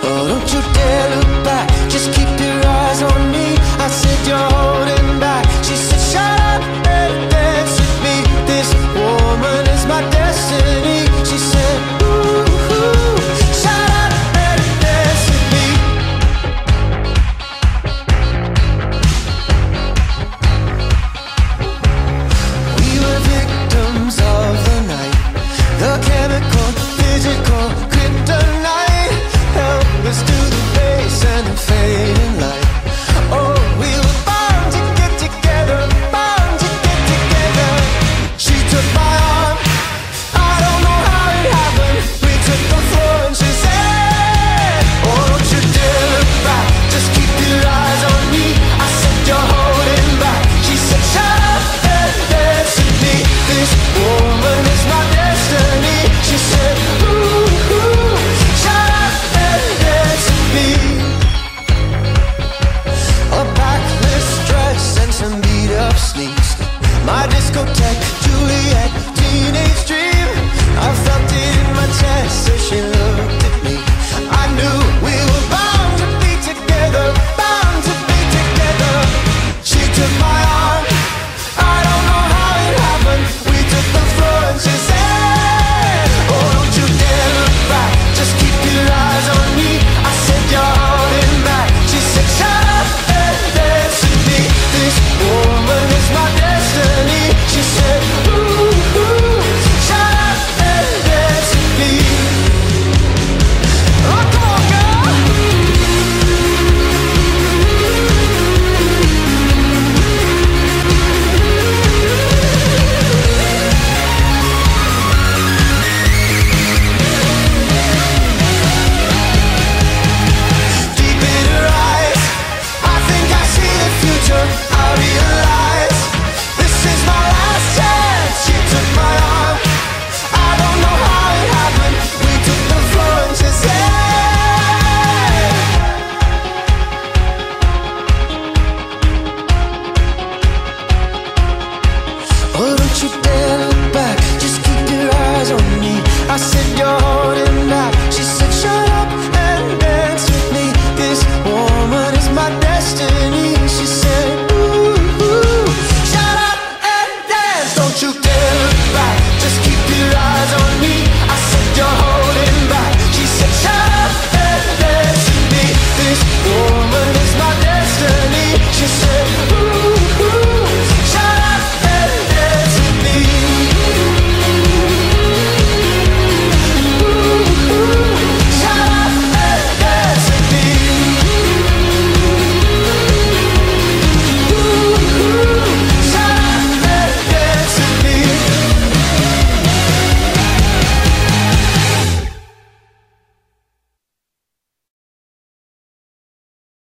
Oh, don't you dare look back, just keep your eyes on me. I said you're holding back. She said shut up and dance with me. This woman is my destiny. She said ooh, ooh, shut up and dance with me. We were victims of the night, the chemical, physical kryptonite. Helpless to the base and the fading light.